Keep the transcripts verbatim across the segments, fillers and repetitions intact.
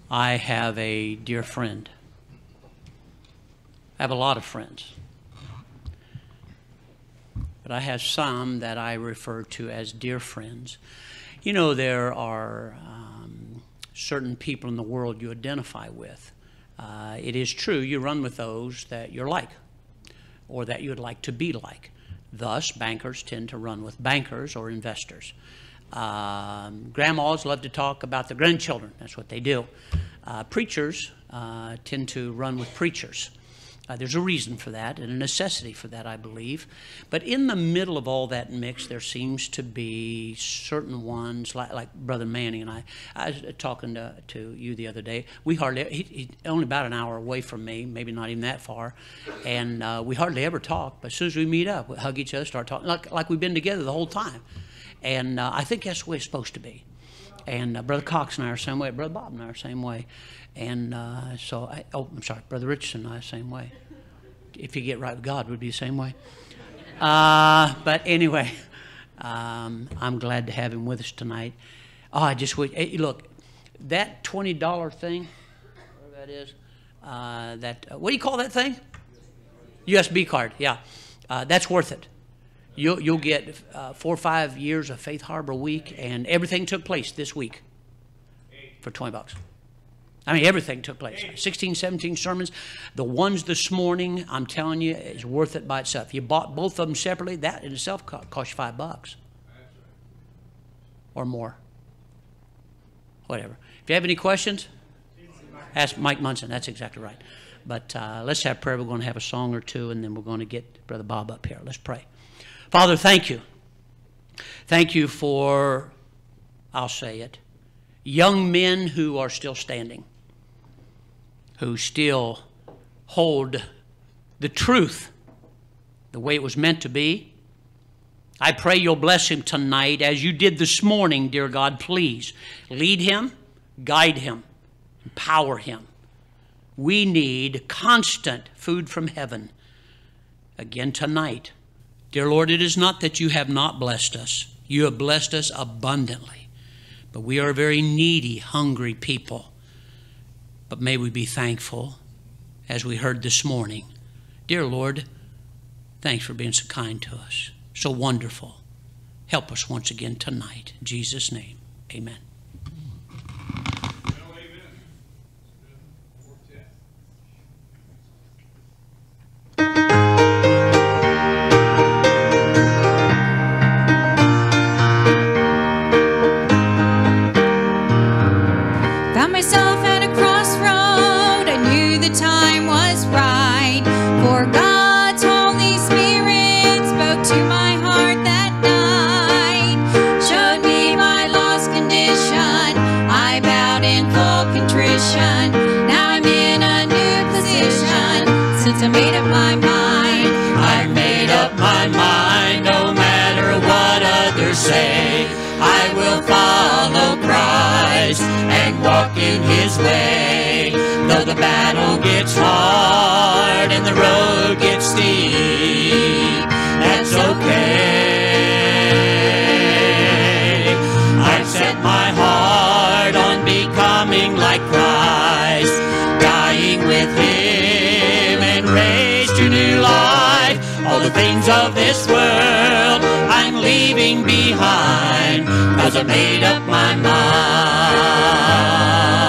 I have a dear friend. I have a lot of friends. But I have some that I refer to as dear friends. You know, there are um, certain people in the world you identify with. Uh, it is true, you run with those that you're like, or that you would like to be like. Thus, bankers tend to run with bankers or investors. Um, grandmas love to talk about the grandchildren. That's what they do. Uh, preachers uh, tend to run with preachers. Uh, there's a reason for that and a necessity for that, I believe. But in the middle of all that mix, there seems to be certain ones, like, like Brother Manny and I. I was talking to, to you the other day. We hardly, he, he only about an hour away from me, maybe not even that far. And uh, we hardly ever talk. But as soon as we meet up, we hug each other, start talking, like, like we've been together the whole time. And uh, I think that's the way it's supposed to be. And uh, Brother Cox and I are the same way. Brother Bob and I are the same way. And uh, so, I, oh, I'm sorry, Brother Richardson and I are the same way. If you get right with God, would be the same way. Uh, but anyway, um, I'm glad to have him with us tonight. Oh, I just wish, hey, look, that twenty dollar thing, whatever that is, uh, that, uh, what do you call that thing? U S B card, yeah. Uh, that's worth it. You'll, you'll get uh, four or five years of Faith Harbor week, and everything took place this week for twenty bucks. I mean, everything took place. sixteen, seventeen sermons. The ones this morning, I'm telling you, is worth it by itself. You bought both of them separately, that in itself cost you five bucks. Or more. Whatever. If you have any questions, ask Mike Munson. That's exactly right. But uh, let's have prayer. We're going to have a song or two, and then we're going to get Brother Bob up here. Let's pray. Father, thank you. Thank you for, I'll say it, young men who are still standing, who still hold the truth the way it was meant to be. I pray you'll bless him tonight as you did this morning, dear God. Please lead him, guide him, empower him. We need constant food from heaven again tonight. Dear Lord, it is not that you have not blessed us. You have blessed us abundantly. But we are a very needy, hungry people. But may we be thankful, as we heard this morning. Dear Lord, thanks for being so kind to us, so wonderful. Help us once again tonight. In Jesus' name, amen. In his way, though the battle gets hard and the road gets steep, that's okay. I've set my heart on becoming like Christ, dying with him and raised to new life. All the things of this world I'm leaving behind, 'cause I made up my mind.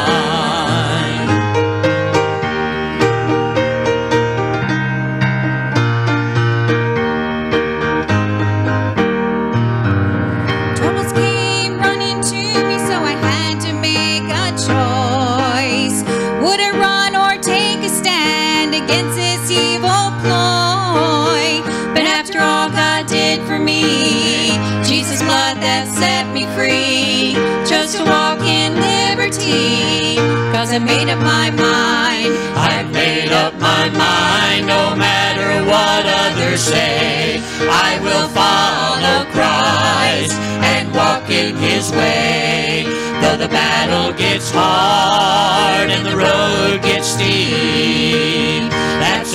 Free, chose to walk in liberty, 'cause I made up my mind. I've made up my mind, no matter what others say. I will follow Christ and walk in his way. Though the battle gets hard and the road gets steep, that's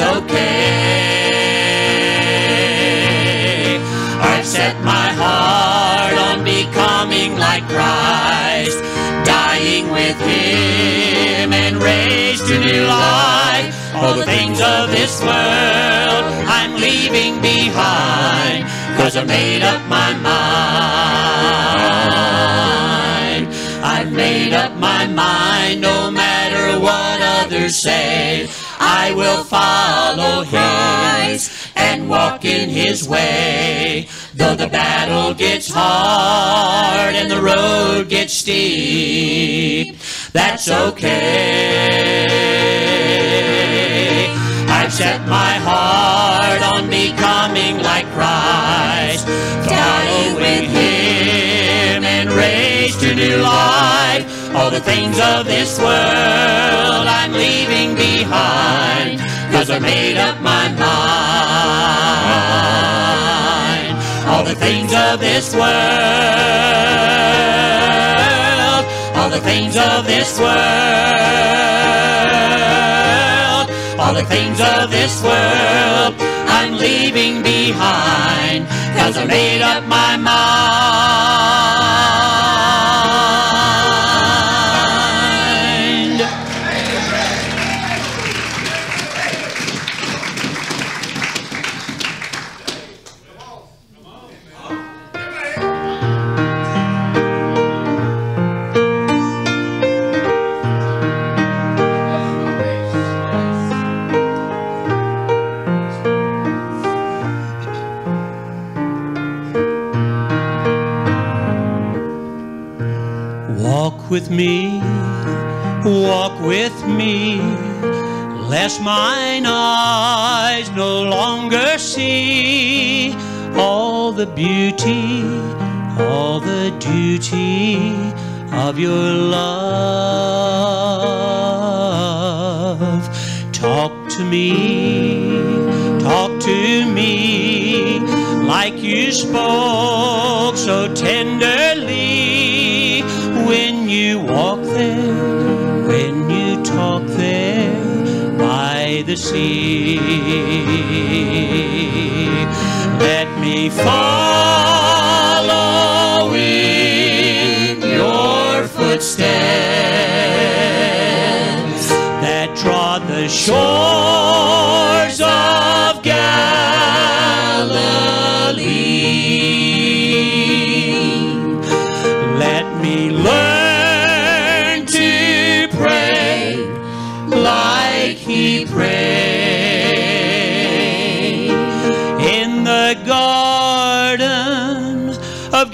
okay. I've set my heart on becoming like Christ, dying dying with him and raised to new life. All the things of this world I'm leaving behind, 'cause I made up my mind. I've made up my mind, no matter what others say, I will follow his and walk in his way. Though the battle gets hard and the road gets steep, that's okay. I've set my heart on becoming like Christ, following him and raised to new life. All the things of this world I'm leaving behind, 'cause I made up my mind. All the things of this world, all the things of this world, all the things of this world I'm leaving behind, 'cause I made up my mind. Walk with me, walk with me, lest mine eyes no longer see all the beauty, all the duty of your love. Talk to me, talk to me, like you spoke so tenderly when you walk there, when you talk there by the sea. Let me follow in your footsteps that trod the shores of Galilee. Let me learn to pray like he prayed in the Garden of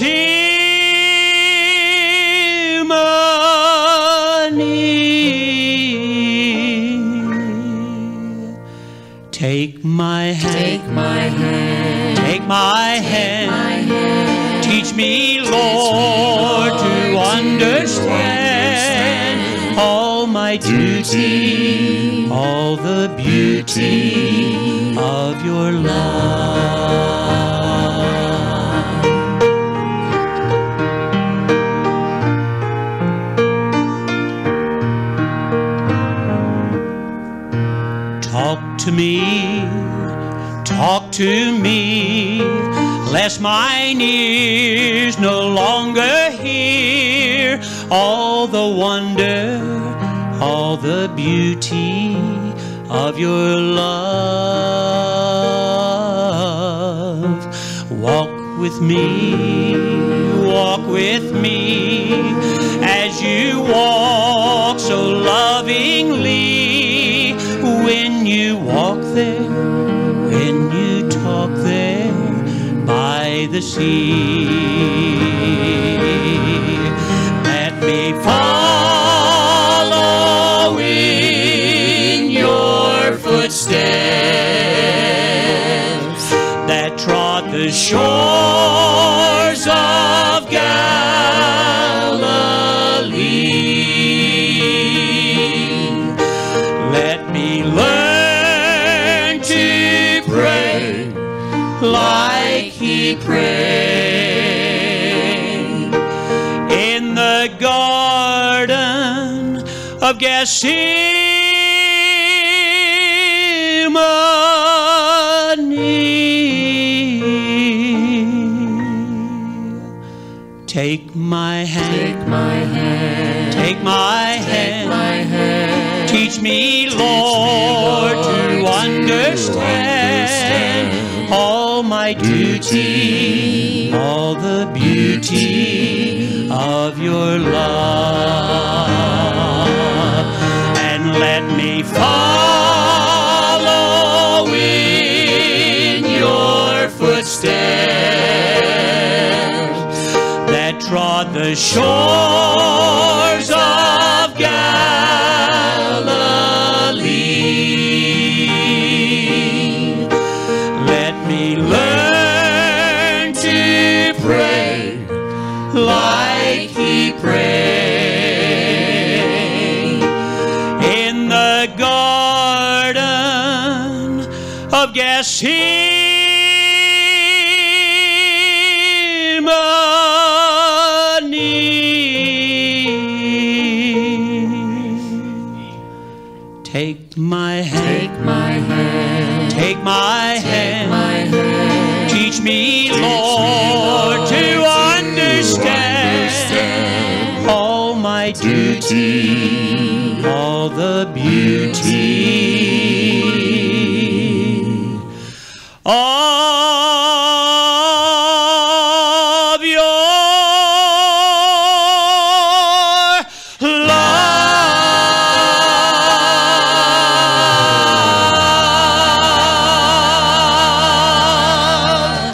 Gethsemane. Take my hand, Take my hand, take my hand, my hand. teach me, Lord, Lord, to to understand understand all my duty, all the beauty of your love. Talk to me, talk to me, lest mine ears no longer hear all the wonder, all the beauty of your love. Walk with me, walk with me, as you walk so lovingly when you walk there, when you talk there by the sea. Let me follow in your footsteps that trod the shores of Galilee. Let me learn to pray like he prayed in the Garden of Gethsemane. Take my hand. Take my hand. Take my Take hand. my hand. Teach me, Teach Lord, me, Lord, to to understand understand all my duty, all the beauty of your love, and let me follow in your footsteps that trod the shores of Galilee. Let me learn to pray like he prayed in the garden of Gethsemane. Take my hand. Take my hand. Take my Take hand. my hand. Teach me, Teach me, Lord, Lord, to to understand understand all my duty, all the beauty of your love.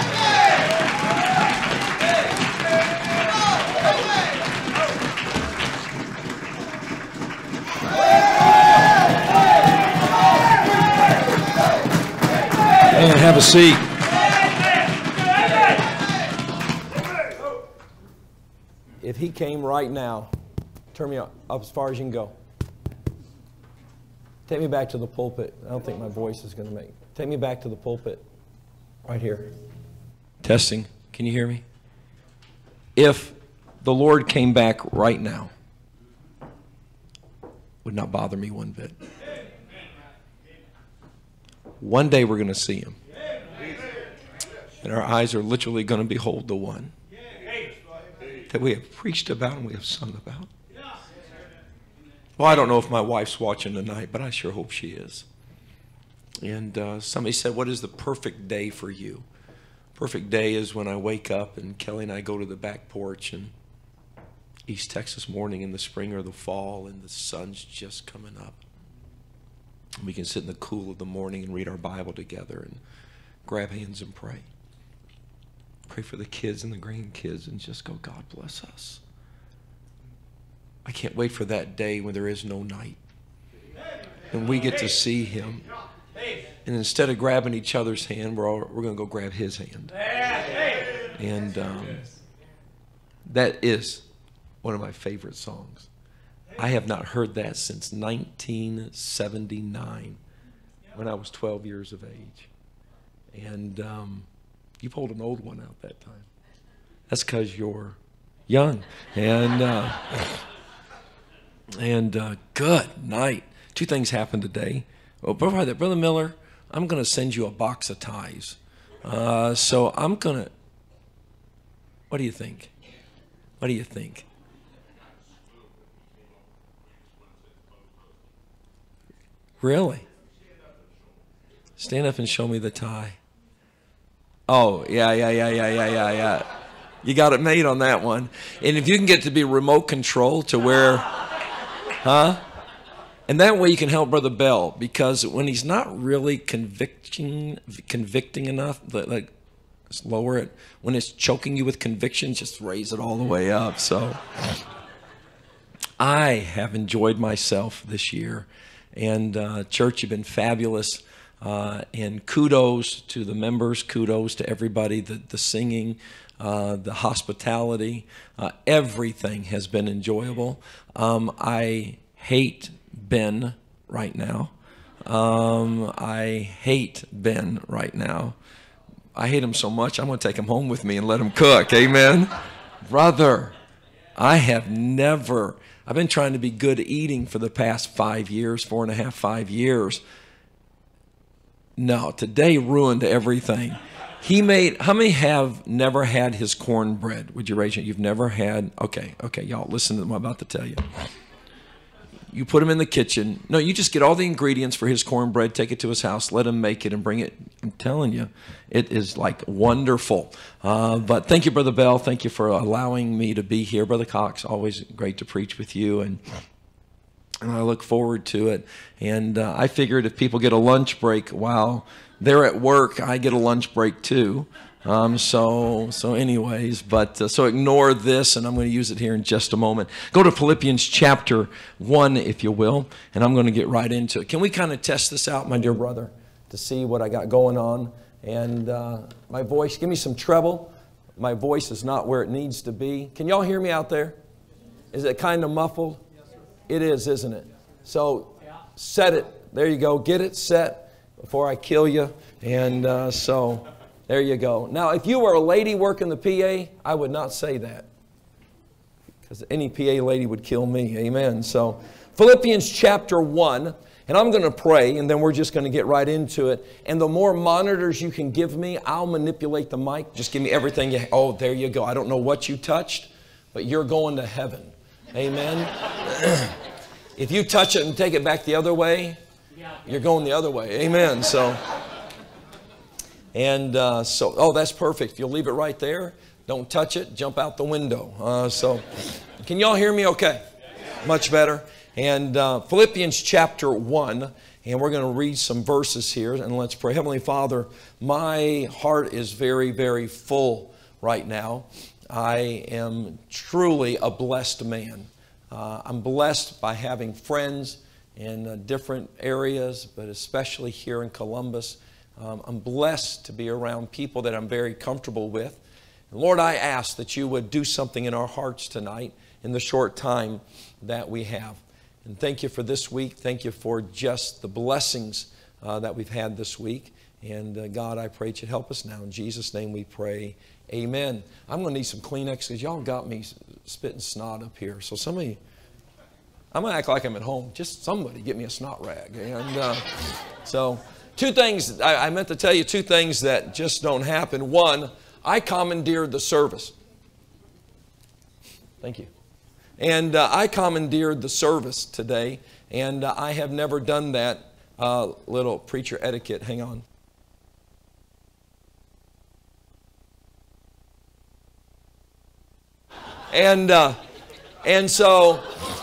And have a seat. If he came right now, turn me up, up as far as you can go. Take me back to the pulpit. I don't think my voice is going to make. Take me back to the pulpit. Right here. Testing. Can you hear me? If the Lord came back right now, would not bother me one bit. One day we're going to see him. And our eyes are literally going to behold the one that we have preached about and we have sung about. Well, I don't know if my wife's watching tonight, but I sure hope she is. And uh, somebody said, what is the perfect day for you? Perfect day is when I wake up and Kelly and I go to the back porch and East Texas morning in the spring or the fall and the sun's just coming up. We can sit in the cool of the morning and read our Bible together and grab hands and pray. Pray for the kids and the grandkids and just go, God bless us. I can't wait for that day when there is no night. And we get to see him. And instead of grabbing each other's hand, we're, all, we're going to go grab his hand. And um, that is one of my favorite songs. I have not heard that since nineteen seventy-nine, when I was twelve years of age. And um, you pulled an old one out that time. That's because you're young. And uh, and uh, good night. Two things happened today. Well, Brother, Brother Miller, I'm going to send you a box of ties. Uh, so I'm going to, what do you think? What do you think? Really? Stand up and show me the tie. Oh, yeah, yeah, yeah, yeah, yeah, yeah, yeah. You got it made on that one. And if you can get to be remote control to where, huh? And that way you can help Brother Bell, because when he's not really convicting, convicting enough, like, just lower it. When it's choking you with conviction, just raise it all the way up. So I have enjoyed myself this year. And uh, church, you've been fabulous. Uh, and kudos to the members, kudos to everybody, the, the singing, uh, the hospitality, uh, everything has been enjoyable. Um, I hate Ben right now. Um, I hate Ben right now. I hate him so much, I'm going to take him home with me and let him cook. Amen? Brother, I have never, I've been trying to be good eating for the past five years, four and a half, five years. No, today ruined everything. He made, how many have never had his cornbread? Would you raise your hand? You've never had, okay, okay, y'all, listen to what I'm about to tell you. You put him in the kitchen. No, you just get all the ingredients for his cornbread, take it to his house, let him make it and bring it. I'm telling you, it is like wonderful. Uh, but thank you, Brother Bell. Thank you for allowing me to be here. Brother Cox, always great to preach with you. And, and I look forward to it. And uh, I figured if people get a lunch break while they're at work, I get a lunch break too. Um, so, so anyways, but uh, so ignore this, and I'm going to use it here in just a moment. Go to Philippians chapter one, if you will, and I'm going to get right into it. Can we kind of test this out, my dear brother, to see what I got going on? And uh, my voice, give me some treble. My voice is not where it needs to be. Can y'all hear me out there? Is it kind of muffled? Yes, sir. It is, isn't it? So set it. There you go. Get it set before I kill you. And uh, so... there you go. Now, if you were a lady working the P A, I would not say that, because any P A lady would kill me. Amen. So, Philippians chapter one, and I'm going to pray, and then we're just going to get right into it. And the more monitors you can give me, I'll manipulate the mic. Just give me everything you... oh, there you go. I don't know what you touched, but you're going to heaven. Amen. If you touch it and take it back the other way, you're going the other way. Amen. So... And uh, so, oh, that's perfect. If you'll leave it right there, don't touch it, jump out the window. Uh, so, can y'all hear me okay? Much better. And uh, Philippians chapter one, and we're going to read some verses here, and let's pray. Heavenly Father, my heart is very, very full right now. I am truly a blessed man. Uh, I'm blessed by having friends in uh, different areas, but especially here in Columbus. Um, I'm blessed to be around people that I'm very comfortable with. And Lord, I ask that you would do something in our hearts tonight in the short time that we have. And thank you for this week. Thank you for just the blessings uh, that we've had this week. And uh, God, I pray that you'd help us now. In Jesus' name we pray. Amen. I'm going to need some Kleenex because y'all got me spitting snot up here. So somebody, I'm going to act like I'm at home. Just somebody get me a snot rag. And uh, so... Two things, I, I meant to tell you two things that just don't happen. One, I commandeered the service. Thank you. And uh, I commandeered the service today, and uh, I have never done that. Uh, little preacher etiquette, hang on. And, uh, and so,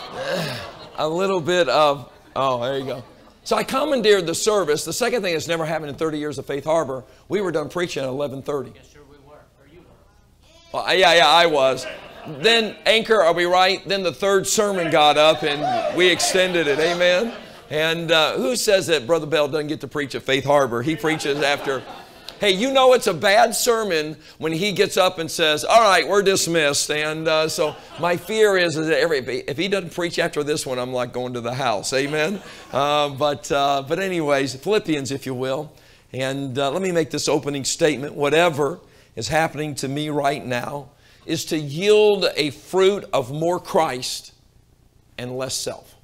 a little bit of, oh, there you go. So I commandeered the service. The second thing that's never happened in thirty years of Faith Harbor, we were done preaching at eleven thirty. Yes, sir, we were. Or you were. Well, yeah, yeah, I was. Then, Anchor, are we right? Then the third sermon got up and we extended it. Amen? And uh, who says that Brother Bell doesn't get to preach at Faith Harbor? He preaches after... Hey, you know it's a bad sermon when he gets up and says, all right, we're dismissed. And uh, so my fear is, is that every, if he doesn't preach after this one, I'm like going to the house. Amen? Uh, but, uh, but anyways, Philippians, if you will. And uh, let me make this opening statement. Whatever is happening to me right now is to yield a fruit of more Christ and less self.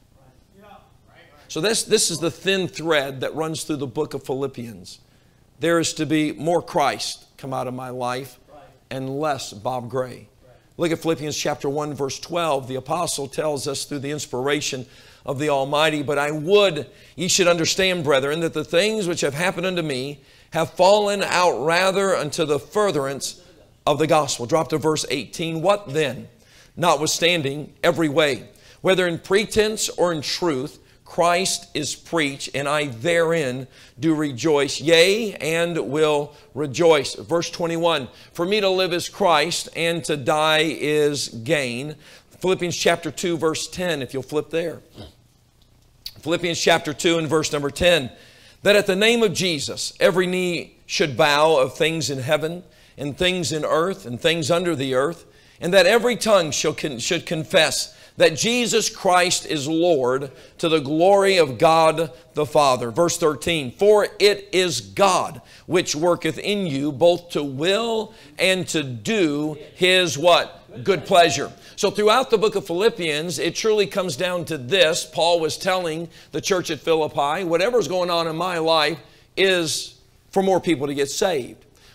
So this, this is the thin thread that runs through the book of Philippians. There is to be more Christ come out of my life and less Bob Gray. Look at Philippians chapter one, verse twelve. The apostle tells us through the inspiration of the Almighty, but I would ye should understand, brethren, that the things which have happened unto me have fallen out rather unto the furtherance of the gospel. Drop to verse eighteen. What then? Notwithstanding every way, whether in pretense or in truth, Christ is preached, and I therein do rejoice, yea, and will rejoice. Verse twenty-one, for me to live is Christ, and to die is gain. Philippians chapter two, verse ten, if you'll flip there. Philippians chapter two and verse number ten, that at the name of Jesus, every knee should bow of things in heaven, and things in earth, and things under the earth, and that every tongue shall con- should confess that Jesus Christ is Lord, to the glory of God the Father. Verse thirteen, for it is God which worketh in you both to will and to do His what? Good pleasure. So throughout the book of Philippians, it truly comes down to this. Paul was telling the church at Philippi, whatever's going on in my life is for more people to get saved.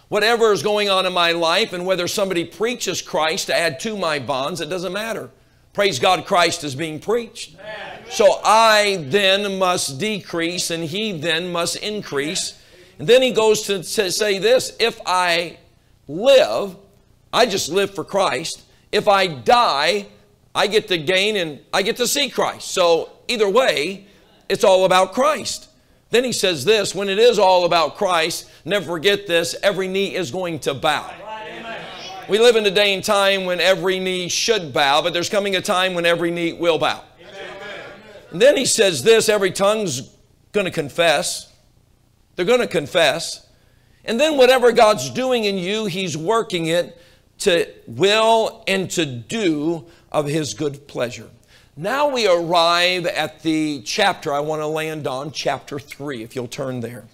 Whatever is going on in my life, and whether somebody preaches Christ to add to my bonds, it doesn't matter. Praise God, Christ is being preached. So I then must decrease, and He then must increase. And then he goes to say this: if I live, I just live for Christ. If I die, I get to gain and I get to see Christ. So either way, it's all about Christ. Then he says this: when it is all about Christ, never forget this, every knee is going to bow. We live in a day and time when every knee should bow, but there's coming a time when every knee will bow. And then he says this: every tongue's going to confess. They're going to confess. And then whatever God's doing in you, He's working it to will and to do of His good pleasure. Now we arrive at the chapter I want to land on, chapter three, if you'll turn there.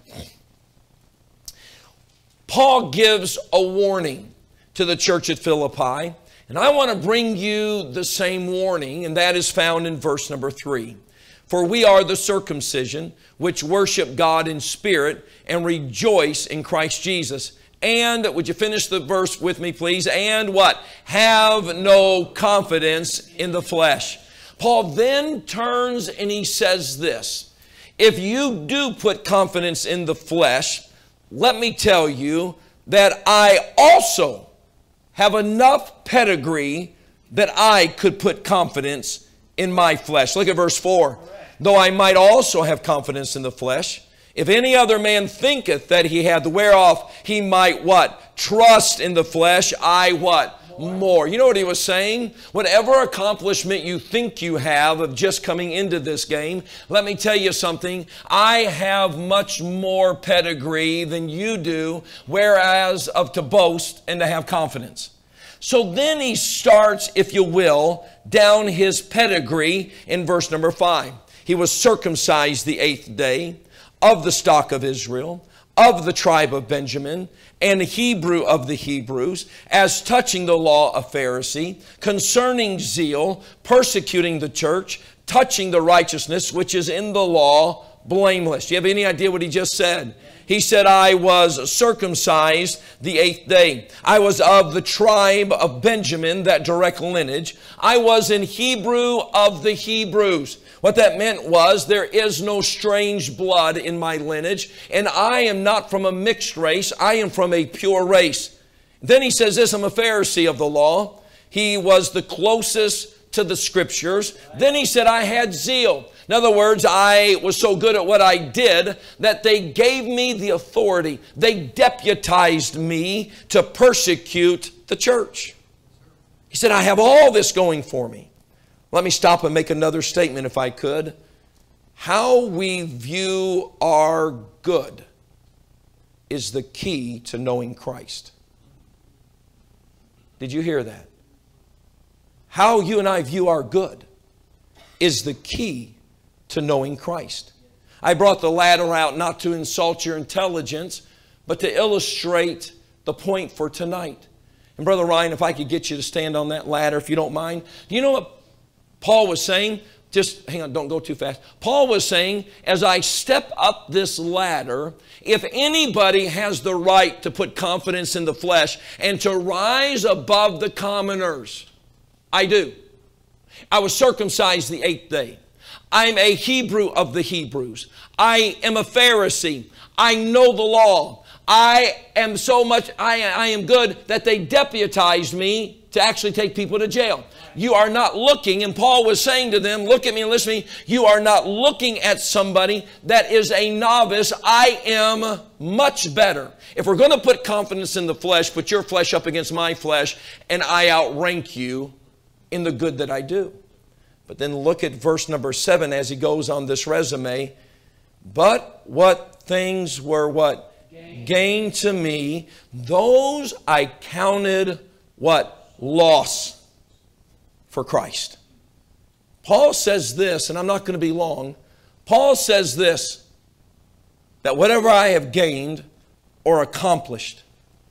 Paul gives a warning to the church at Philippi, and I want to bring you the same warning, and that is found in verse number three. For we are the circumcision, which worship God in spirit and rejoice in Christ Jesus. And, would you finish the verse with me, please? And what? Have no confidence in the flesh. Paul then turns and he says this: if you do put confidence in the flesh, let me tell you that I also have enough pedigree that I could put confidence in my flesh. Look at verse four. Though I might also have confidence in the flesh, if any other man thinketh that he hath whereof he might what? Trust in the flesh, I what? More. You know what he was saying? Whatever accomplishment you think you have of just coming into this game, let me tell you something. I have much more pedigree than you do, whereas of to boast and to have confidence. So then he starts, if you will, down his pedigree in verse number five. He was circumcised the eighth day, of the stock of Israel, of the tribe of Benjamin, and a Hebrew of the Hebrews, as touching the law a Pharisee, concerning zeal, persecuting the church, touching the righteousness which is in the law, blameless. Do you have any idea what he just said? He said, I was circumcised the eighth day. I was of the tribe of Benjamin, that direct lineage. I was in Hebrew of the Hebrews. What that meant was, there is no strange blood in my lineage, and I am not from a mixed race. I am from a pure race. Then he says this: I'm a Pharisee of the law. He was the closest to the Scriptures. Then he said, I had zeal. In other words, I was so good at what I did that they gave me the authority. They deputized me to persecute the church. He said, I have all this going for me. Let me stop and make another statement if I could. How we view our good is the key to knowing Christ. Did you hear that? How you and I view our good is the key to knowing Christ. I brought the ladder out not to insult your intelligence, but to illustrate the point for tonight. And Brother Ryan, if I could get you to stand on that ladder, if you don't mind. Do you know what Paul was saying? Just hang on, don't go too fast. Paul was saying, as I step up this ladder, if anybody has the right to put confidence in the flesh and to rise above the commoners, I do. I was circumcised the eighth day. I'm a Hebrew of the Hebrews. I am a Pharisee. I know the law. I am so much, I, I am good that they deputized me to actually take people to jail. You are not looking, and Paul was saying to them, look at me and listen to me, you are not looking at somebody that is a novice. I am much better. If we're going to put confidence in the flesh, put your flesh up against my flesh, and I outrank you in the good that I do. But then look at verse number seven as he goes on this resume. But what things were what? Gain, Gain to me, those I counted what? Loss for Christ. Paul says this, and I'm not going to be long. Paul says this, that whatever I have gained or accomplished,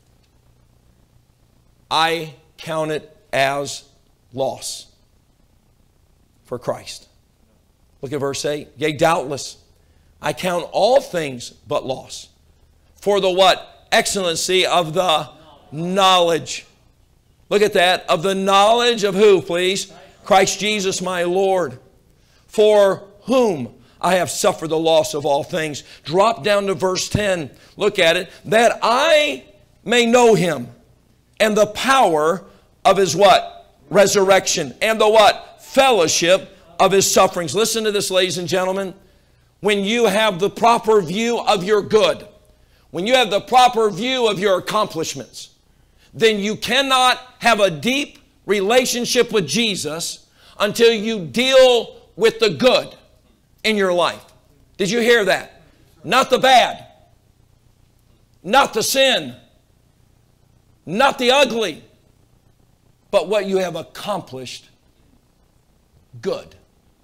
I count it as loss for Christ. Look at verse eight. Yea, doubtless, I count all things but loss for the what? excellency of the knowledge. Look at that. Of the knowledge of who, please? Christ Jesus my Lord. For whom I have suffered the loss of all things. Drop down to verse ten. Look at it. That I may know Him and the power of His what? Resurrection. And the what? Fellowship of His sufferings. Listen to this, ladies and gentlemen. When you have the proper view of your good, when you have the proper view of your accomplishments, then you cannot have a deep relationship with Jesus until you deal with the good in your life. Did you hear that? Not the bad, not the sin, not the ugly, but what you have accomplished good.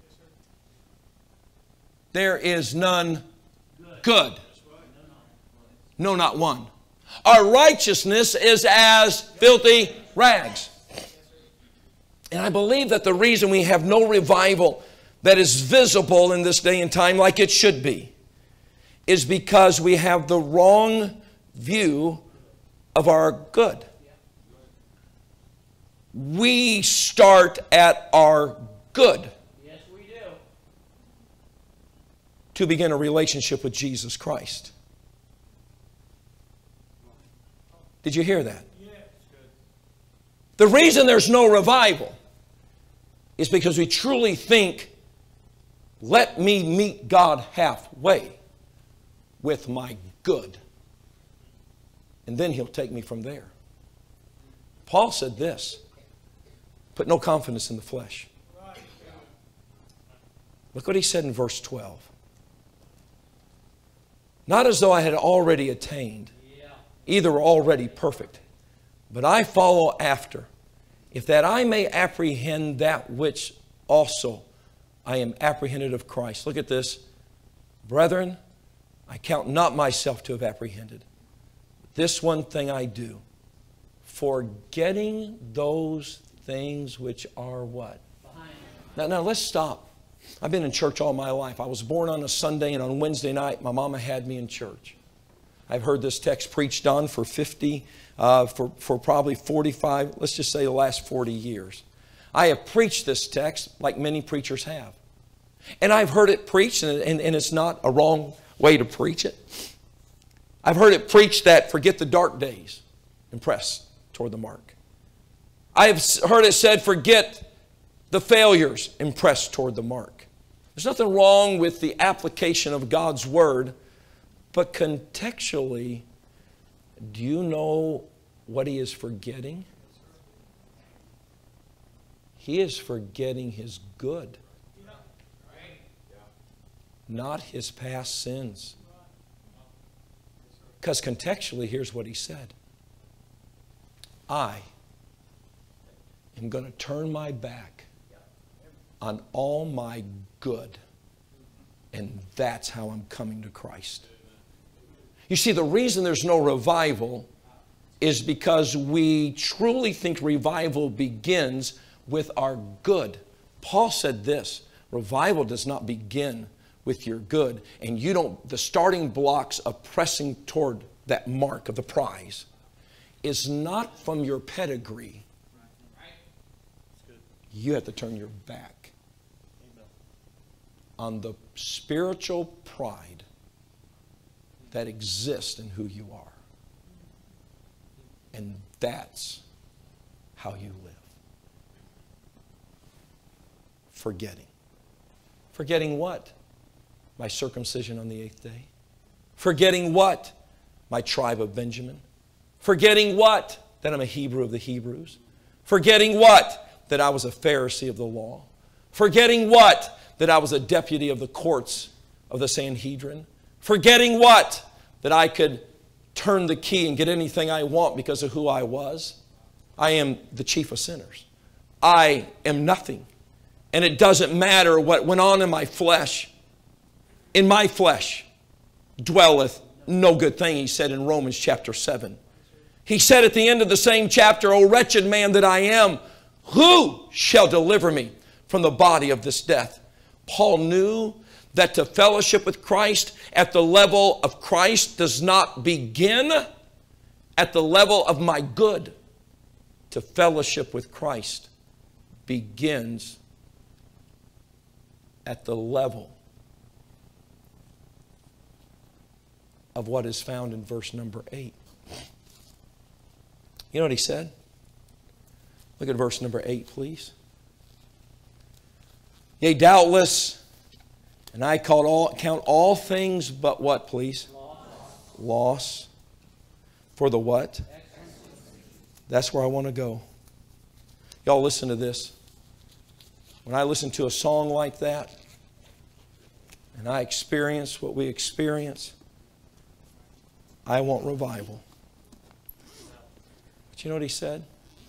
There is none good. No, not one. Our righteousness is as filthy rags. And I believe that the reason we have no revival that is visible in this day and time like it should be is because we have the wrong view of our good. We start at our good to begin a relationship with Jesus Christ. Did you hear that? The reason there's no revival is because we truly think, let me meet God halfway with my good, and then He'll take me from there. Paul said this, put no confidence in the flesh. Look what he said in verse twelve. Not as though I had already attained, either already perfect, but I follow after, if that I may apprehend that which also I am apprehended of Christ. Look at this. Brethren, I count not myself to have apprehended. This one thing I do, forgetting those things which are what? Now, now let's stop. I've been in church all my life. I was born on a Sunday, and on Wednesday night, my mama had me in church. I've heard this text preached on for fifty, uh, for, for probably forty-five, let's just say the last forty years. I have preached this text like many preachers have. And I've heard it preached, and, and, and it's not a wrong way to preach it. I've heard it preached that forget the dark days and press toward the mark. I've heard it said forget the failures and press toward the mark. There's nothing wrong with the application of God's Word, but contextually, do you know what he is forgetting? He is forgetting his good, not his past sins. Because contextually, here's what he said. I am going to turn my back on all my good, and that's how I'm coming to Christ. You see, the reason there's no revival is because we truly think revival begins with our good. Paul said this, revival does not begin with your good, and you don't, the starting blocks of pressing toward that mark of the prize is not from your pedigree. You have to turn your back on the spiritual pride that exists in who you are. And that's how you live. Forgetting. Forgetting what? My circumcision on the eighth day. Forgetting what? My tribe of Benjamin. Forgetting what? That I'm a Hebrew of the Hebrews. Forgetting what? That I was a Pharisee of the law. Forgetting what? That I was a deputy of the courts of the Sanhedrin. Forgetting what? That I could turn the key and get anything I want because of who I was. I am the chief of sinners. I am nothing. And it doesn't matter what went on in my flesh. In my flesh dwelleth no good thing, he said in Romans chapter seven. He said at the end of the same chapter, O wretched man that I am, who shall deliver me from the body of this death? Paul knew that to fellowship with Christ at the level of Christ does not begin at the level of my good to fellowship with Christ begins at the level of what is found in verse number eight. You know what he said? Look at verse number eight, please. Yea, doubtless, and I count all, count all things but what, please? Loss. Loss. For the what? That's where I want to go. Y'all listen to this. When I listen to a song like that, and I experience what we experience, I want revival. But you know what he said?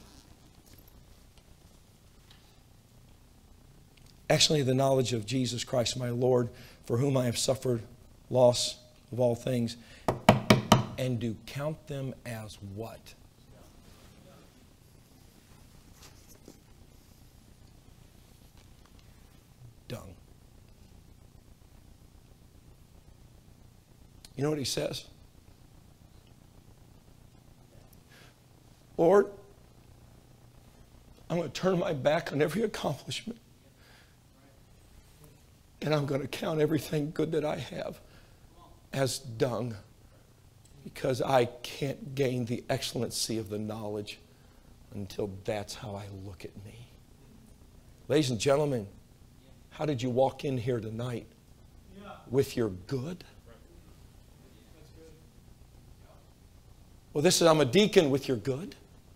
Actually, the knowledge of Jesus Christ, my Lord, for whom I have suffered loss of all things, and do count them as what? Dung. You know what he says? Lord, I'm going to turn my back on every accomplishment. And I'm going to count everything good that I have as dung, because I can't gain the excellency of the knowledge until that's how I look at me. Ladies and gentlemen, how did you walk in here tonight? With your good? Well, this is, I'm a deacon with your good.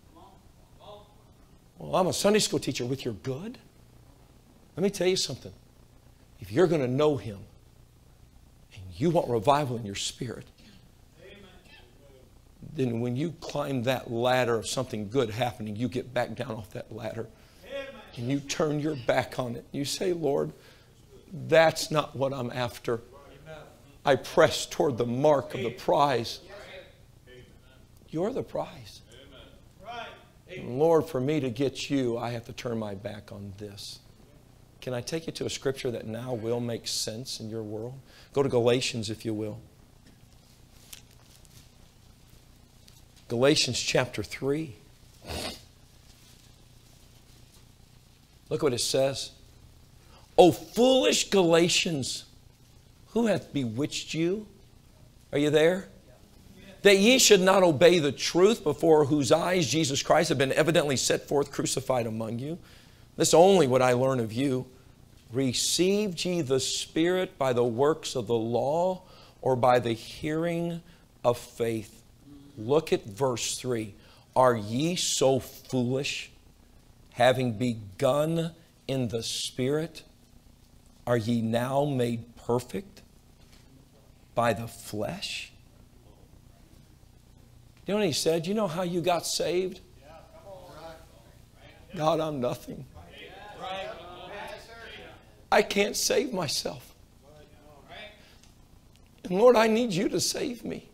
Well, I'm a Sunday school teacher with your good. Let me tell you something. If you're going to know Him and you want revival in your spirit, then when you climb that ladder of something good happening, you get back down off that ladder and you turn your back on it. You say, Lord, that's not what I'm after. I press toward the mark of the prize. You're the prize. And Lord, for me to get you, I have to turn my back on this. Can I take you to a scripture that now will make sense in your world? Go to Galatians, if you will. Galatians chapter three. Look what it says. O foolish Galatians, who hath bewitched you? Are you there? That ye should not obey the truth, before whose eyes Jesus Christ had been evidently set forth crucified among you. This only what I learn of you. Received ye the Spirit by the works of the law, or by the hearing of faith? Look at verse three. Are ye so foolish, having begun in the Spirit, are ye now made perfect by the flesh? You know what he said? You know how you got saved? God, I'm nothing. I can't save myself. And Lord, I need you to save me.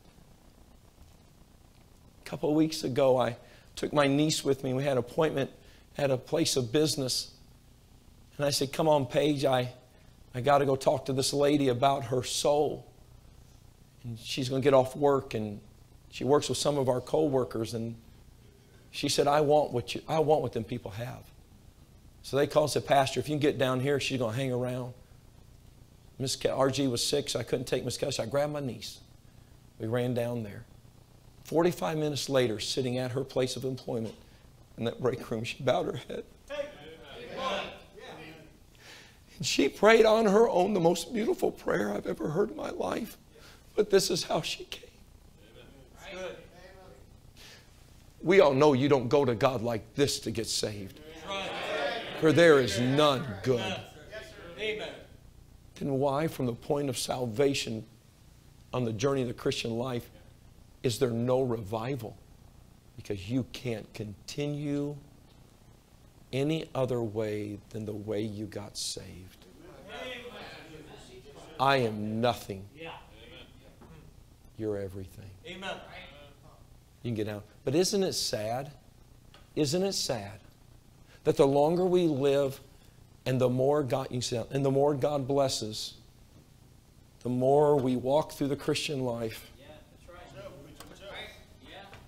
A couple of weeks ago, I took my niece with me. We had an appointment at a place of business. And I said, come on, Paige, I, I got to go talk to this lady about her soul. And she's going to get off work, and she works with some of our co-workers. And she said, I want what you, I want what them people have. So they called and said, Pastor, if you can get down here, she's going to hang around. Miss R G was sick, so I couldn't take Miss Kelly. So I grabbed my niece. We ran down there. forty-five minutes later, sitting at her place of employment in that break room, she bowed her head. And she prayed on her own the most beautiful prayer I've ever heard in my life. But this is how she came. We all know you don't go to God like this to get saved. For there is none good. Then why, from the point of salvation on the journey of the Christian life, is there no revival? Because you can't continue any other way than the way you got saved. I am nothing. You're everything. Amen. You can get out. But isn't it sad? Isn't it sad that the longer we live and the more God, you can see that, and the more God blesses, the more we walk through the Christian life,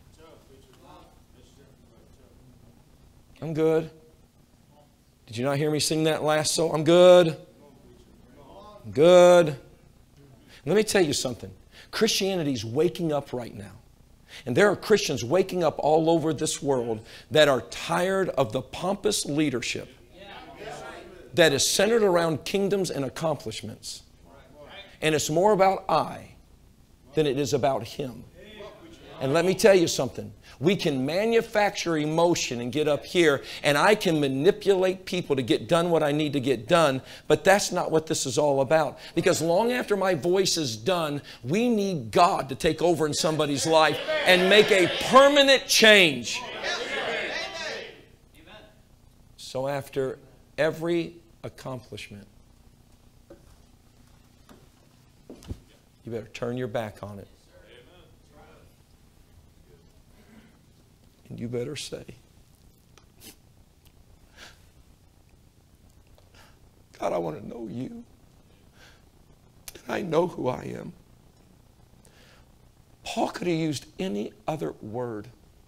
I'm good. Did you not hear me sing that last song? I'm good. I'm good. Let me tell you something. Christianity's waking up right now. And there are Christians waking up all over this world that are tired of the pompous leadership that is centered around kingdoms and accomplishments. And it's more about I than it is about him. And let me tell you something. We can manufacture emotion and get up here, and I can manipulate people to get done what I need to get done, but that's not what this is all about. Because long after my voice is done, we need God to take over in somebody's life and make a permanent change. So after every accomplishment, you better turn your back on it. And you better say, God, I want to know you. And I know who I am. Paul could have used any other word,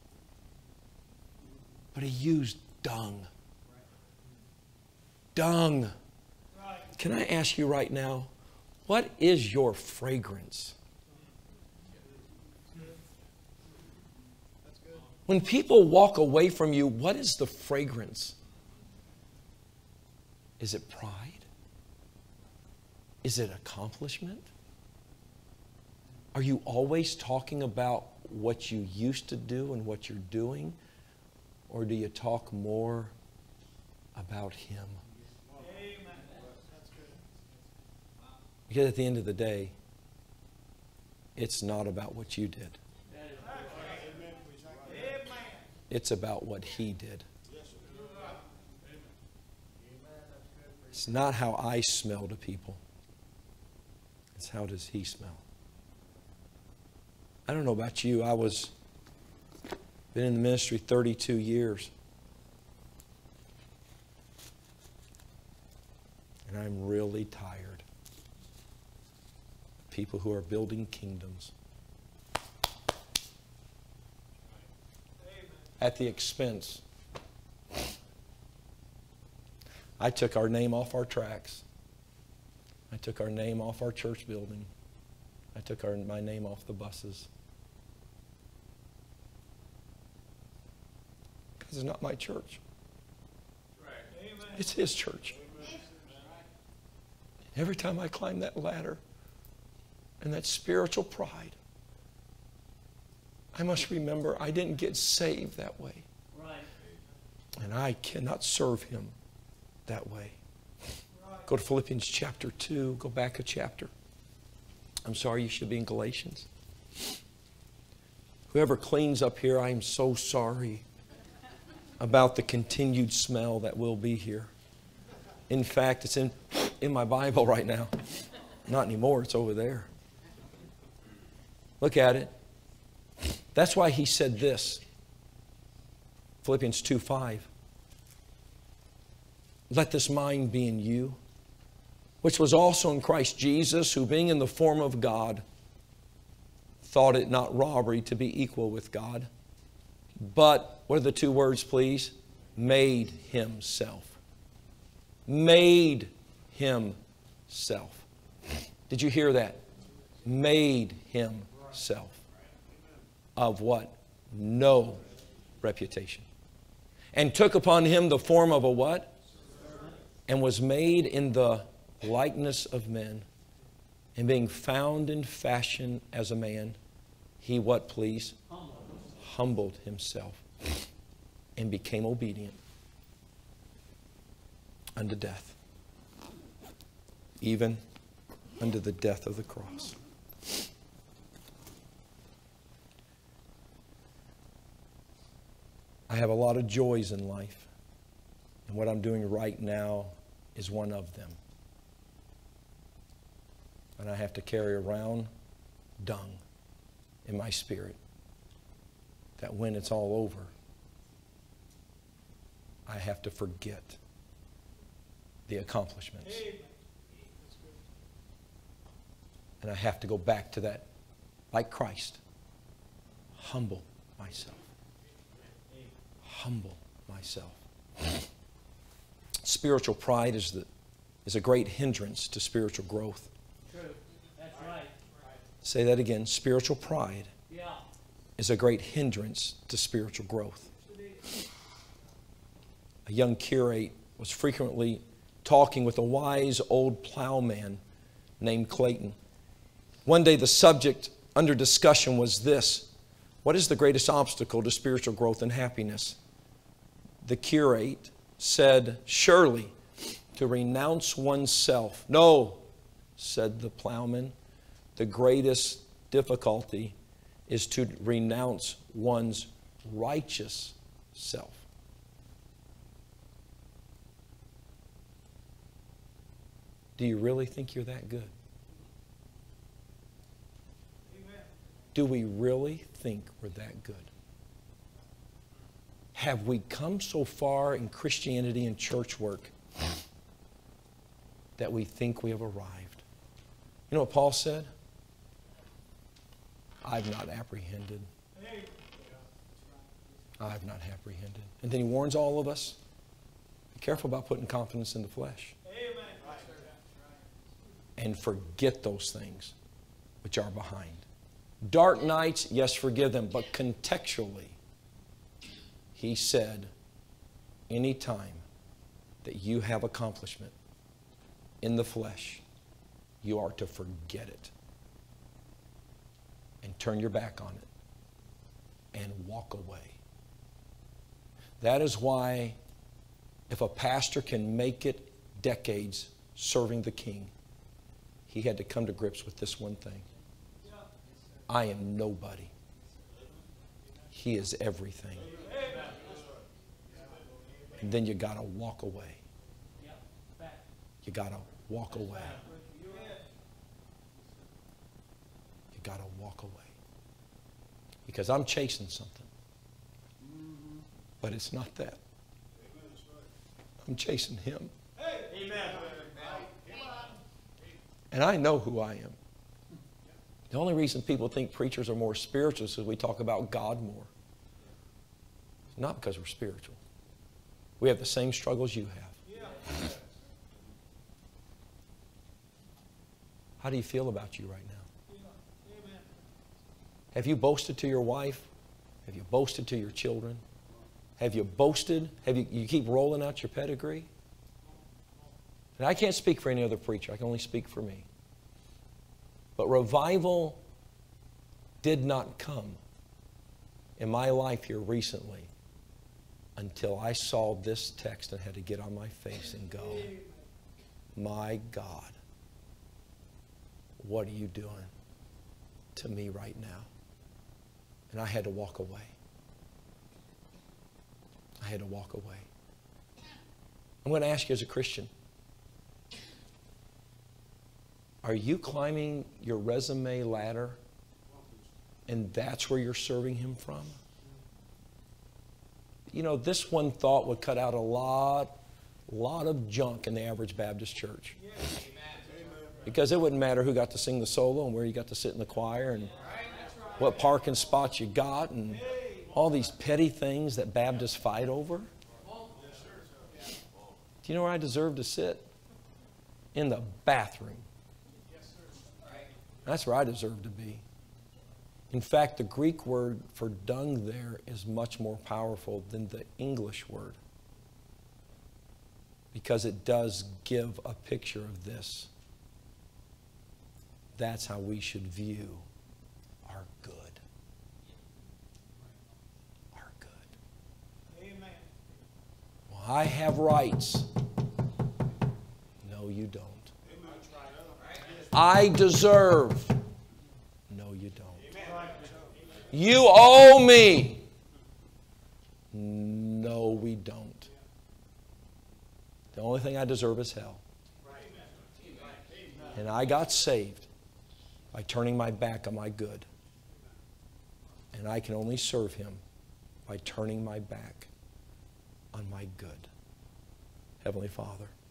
but he used dung. Dung. Can I ask you right now, what is your fragrance? When people walk away from you, what is the fragrance? Is it pride? Is it accomplishment? Are you always talking about what you used to do and what you're doing? Or do you talk more about him? Because at the end of the day, it's not about what you did. It's about what he did. It's not how I smell to people. It's how does he smell. I don't know about you. I was been in the ministry thirty-two years. And I'm really tired. People who are building kingdoms at the expense. I took our name off our tracks. I took our name off our church building. I took our, my name off the buses. Because it's not my church. It's his church. Every time I climb that ladder and that spiritual pride, I must remember I didn't get saved that way. Right. And I cannot serve him that way. Right. Go to Philippians chapter two. Go back a chapter. I'm sorry, you should be in Galatians. Whoever cleans up here, I am so sorry about the continued smell that will be here. In fact, it's in, in my Bible right now. Not anymore, it's over there. Look at it. That's why he said this. Philippians two five. Let this mind be in you, which was also in Christ Jesus, who being in the form of God, thought it not robbery to be equal with God. But, what are the two words, please? Made himself. Made himself. Did you hear that? Made himself. Of what? No reputation. And took upon him the form of a what? And was made in the likeness of men. And being found in fashion as a man, he what, please? Humbled himself and became obedient unto death, even unto the death of the cross. I have a lot of joys in life, and what I'm doing right now is one of them. And I have to carry around dung in my spirit, that when it's all over, I have to forget the accomplishments. And I have to go back to that, like Christ, humble myself. Humble myself. Spiritual pride is, the, is a great hindrance to spiritual growth. True. That's right. Say that again. Spiritual pride Yeah. is a great hindrance to spiritual growth. A young curate was frequently talking with a wise old plowman named Clayton. One day the subject under discussion was this: what is the greatest obstacle to spiritual growth and happiness? The curate said, surely to renounce oneself. No, said the plowman, the greatest difficulty is to renounce one's righteous self. Do you really think you're that good? Amen. Do we really think we're that good? Have we come so far in Christianity and church work that we think we have arrived? You know what Paul said? I've not apprehended. I've not apprehended. And then he warns all of us, be careful about putting confidence in the flesh. And forget those things which are behind. Dark nights, yes, forgive them. But contextually, he said, any time that you have accomplishment in the flesh, you are to forget it and turn your back on it and walk away. That is why if a pastor can make it decades serving the King, he had to come to grips with this one thing. I am nobody. He is everything. And then you got to walk away. You got to walk away. You got to walk away. Because I'm chasing something. But it's not that. I'm chasing Him. And I know who I am. The only reason people think preachers are more spiritual is because we talk about God more. It's not because we're spiritual. We have the same struggles you have. How do you feel about you right now? Have you boasted to your wife? Have you boasted to your children? Have you boasted? Have you, you keep rolling out your pedigree? And I can't speak for any other preacher. I can only speak for me. But revival did not come in my life here recently until I saw this text and had to get on my face and go, my God, what are you doing to me right now? And I had to walk away. I had to walk away. I'm going to ask you as a Christian, are you climbing your resume ladder and that's where you're serving Him from? You know, this one thought would cut out a lot, lot of junk in the average Baptist church. Because it wouldn't matter who got to sing the solo and where you got to sit in the choir and what parking spots you got and all these petty things that Baptists fight over. Do you know where I deserve to sit? In the bathroom. That's where I deserve to be. In fact, the Greek word for dung there is much more powerful than the English word, because it does give a picture of this. That's how we should view our good. Our good. Amen. Well, I have rights. No, you don't. I deserve. No, you don't. You owe me. No, we don't. The only thing I deserve is hell. And I got saved by turning my back on my good. And I can only serve Him by turning my back on my good. Heavenly Father,